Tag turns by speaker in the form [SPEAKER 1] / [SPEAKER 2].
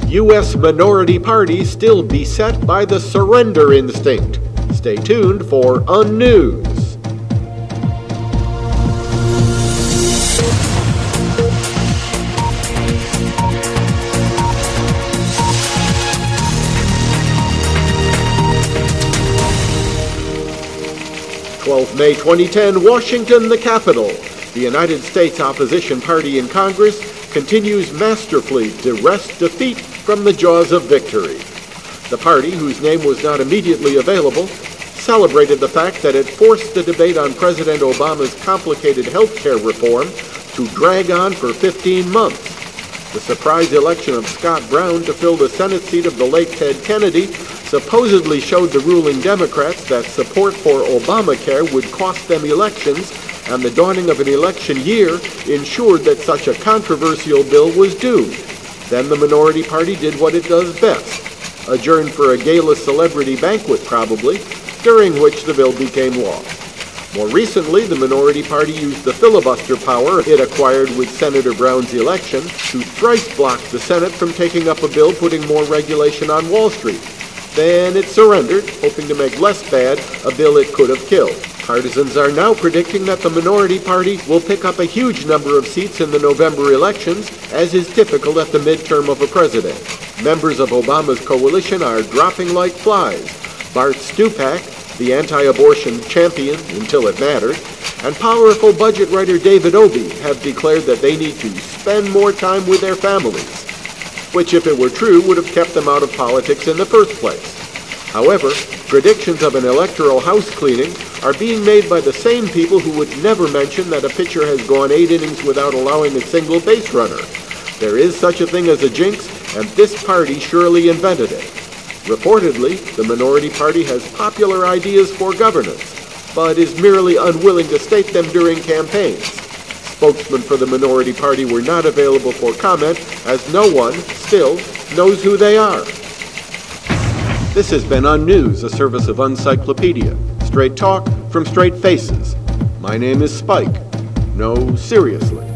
[SPEAKER 1] U.S. minority party still beset by the surrender instinct. Stay tuned for Unnews. May 2010, Washington, the capital. The United States opposition party in Congress continues masterfully to wrest defeat from the jaws of victory. The party, whose name was not immediately available, celebrated the fact that it forced the debate on President Obama's complicated health care reform to drag on for 15 months. The surprise election of Scott Brown to fill the Senate seat of the late Ted Kennedy supposedly showed the ruling Democrats that support for Obamacare would cost them elections, and the dawning of an election year ensured that such a controversial bill was doomed. Then the minority party did what it does best, adjourn for a gala celebrity banquet probably, during which the bill became law. More recently, the minority party used the filibuster power it acquired with Senator Brown's election to thrice block the Senate from taking up a bill putting more regulation on Wall Street. Then it surrendered, hoping to make less bad a bill it could have killed. Partisans are now predicting that the minority party will pick up a huge number of seats in the November elections, as is typical at the midterm of a president. Members of Obama's coalition are dropping like flies. Bart Stupak, the anti-abortion champion until it mattered, and powerful budget writer David Obey have declared that they need to spend more time with their families, which, if it were true, would have kept them out of politics in the first place. However, predictions of an electoral house cleaning are being made by the same people who would never mention that a pitcher has gone 8 innings without allowing a single base runner. There is such a thing as a jinx, and this party surely invented it. Reportedly, the minority party has popular ideas for governance, but is merely unwilling to state them during campaigns. Spokesmen for the minority party were not available for comment, as no one, still, knows who they are. This has been Unnews, a service of Uncyclopedia. Straight talk from straight faces. My name is Spike. No, seriously.